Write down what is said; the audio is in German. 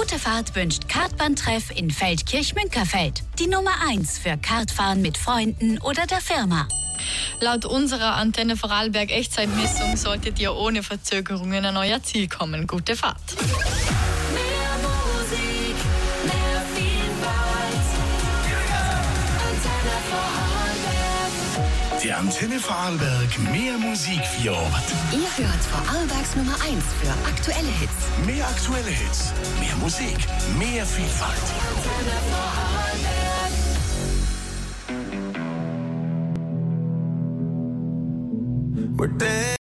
Gute Fahrt wünscht Kartbahntreff in Feldkirch-Münkerfeld. Die Nummer 1 für Kartfahren mit Freunden oder der Firma. Laut unserer Antenne Vorarlberg Echtzeitmessung solltet ihr ohne Verzögerungen an euer Ziel kommen. Gute Fahrt. Mehr Musik, mehr Vielfalt. Antenne Vorarlberg. Die Antenne Vorarlberg, mehr Musik für Ort. Ihr hört Vorarlbergs Nummer 1 für aktuelle Hits. Mehr aktuelle Hits, mehr Musik, mehr Vielfalt. Antenne Vorarlberg.